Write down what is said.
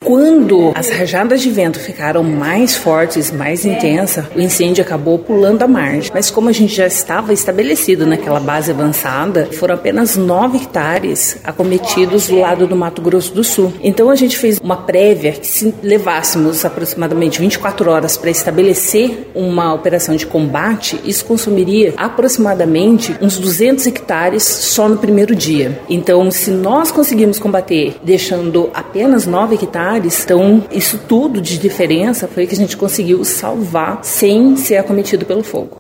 Quando as rajadas de vento ficaram mais fortes, mais intensas, o incêndio acabou pulando a margem. Mas como a gente já estava estabelecido naquela base avançada, foram apenas 9 hectares acometidos do lado do Mato Grosso do Sul. Então a gente fez uma prévia que, se levássemos aproximadamente 24 horas para estabelecer uma operação de combate, isso consumiria aproximadamente uns 200 hectares só no primeiro dia. Então, se nós conseguimos combater deixando apenas 9 hectares, então isso tudo de diferença foi que a gente conseguiu salvar sem ser acometido pelo fogo.